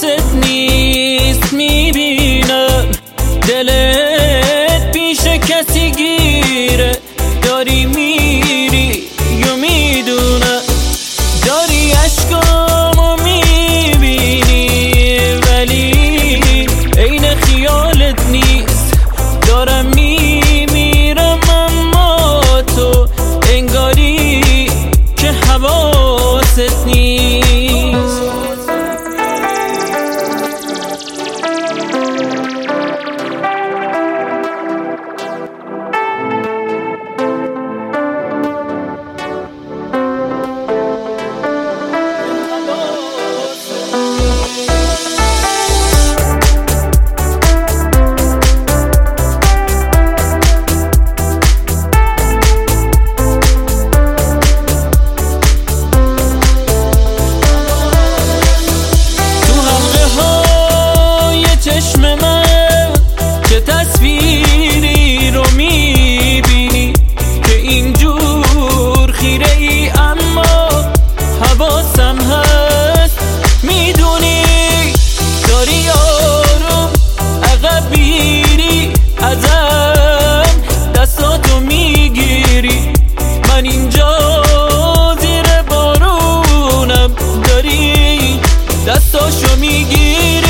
حواست نیست، میبینم دلت پیش کسی گیره، داری میری یا میدونم داری عشقامو میبینی ولی عین خیالت نیست، دارم میمیرم اما تو انگاری که حواست نیست. چه تصویری رو میبینی که اینجور خیره ای اما حواسم هست، میدونی داری آروم عقب میری ازم دستاتو میگیری، من اینجا زیر بارونم داری دستاشو میگیری،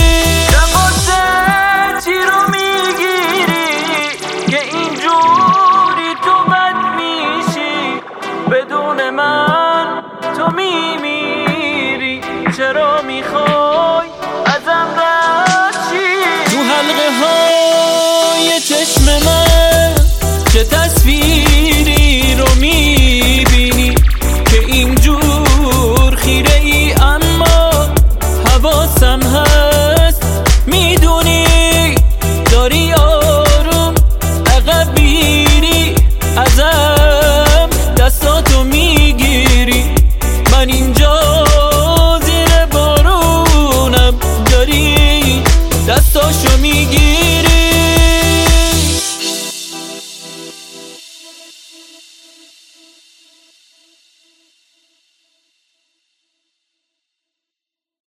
بدون من تو میمیری، چرا میخوای ازم رد شی؟ تو حلقه های چشم من چه تصویری رو میبینی که اینجور خیره ای اما حواسم هست، میدونی داری آروم عقب میری ازم دستاتو میگیری، من اینجا زیر بارونم داری دستاشو میگیری.